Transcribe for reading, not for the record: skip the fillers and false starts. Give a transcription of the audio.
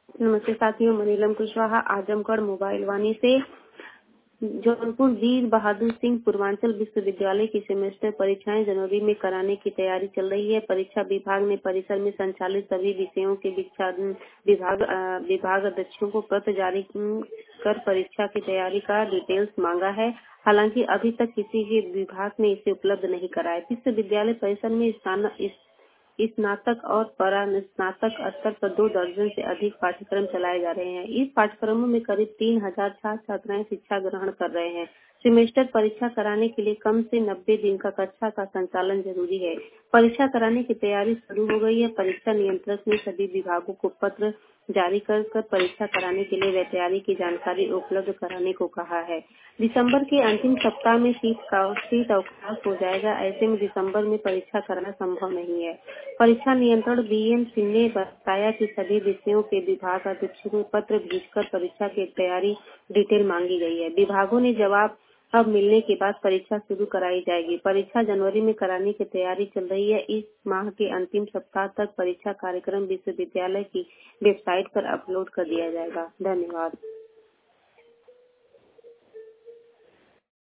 नमस्ते साथियों, मैं नीलम कुशवाहा आजमगढ़ मोबाइल वाणी से। जौनपुर वीर बहादुर सिंह पूर्वांचल विश्वविद्यालय की सेमेस्टर परीक्षाएं जनवरी में कराने की तैयारी चल रही है। परीक्षा विभाग ने परिसर में संचालित सभी विषयों के विभाग अध्यक्षों को पत्र जारी कर परीक्षा की तैयारी का डिटेल्स मांगा है। हालांकि अभी तक किसी के विभाग ने इसे उपलब्ध नहीं कराया। विश्वविद्यालय परिसर में स्नातक और परास्नातक स्तर पर 2 दर्जन से अधिक पाठ्यक्रम चलाए जा रहे हैं। इस पाठ्यक्रमों में करीब 3000 छात्र छात्राएं शिक्षा ग्रहण कर रहे हैं। सेमेस्टर परीक्षा कराने के लिए कम से 90 दिन का कक्षा का संचालन जरूरी है। परीक्षा कराने की तैयारी शुरू हो गई है। परीक्षा नियंत्रक ने सभी विभागों को पत्र जारी कर परीक्षा कराने के लिए तैयारी की जानकारी उपलब्ध कराने को कहा है। दिसंबर के अंतिम सप्ताह में सीट अवकाश हो जाएगा। ऐसे में दिसंबर में परीक्षा कराना संभव नहीं है। परीक्षा नियंत्रण बीएन सिंह ने बताया कि सभी विषयों के विभाग अध्यक्षों को पत्र भेजकर परीक्षा की तैयारी डिटेल मांगी गई है। विभागों ने जवाब अब मिलने के बाद परीक्षा शुरू कराई जाएगी। परीक्षा जनवरी में कराने की तैयारी चल रही है। इस माह के अंतिम सप्ताह तक परीक्षा कार्यक्रम विश्वविद्यालय की वेबसाइट पर अपलोड कर दिया जाएगा। धन्यवाद।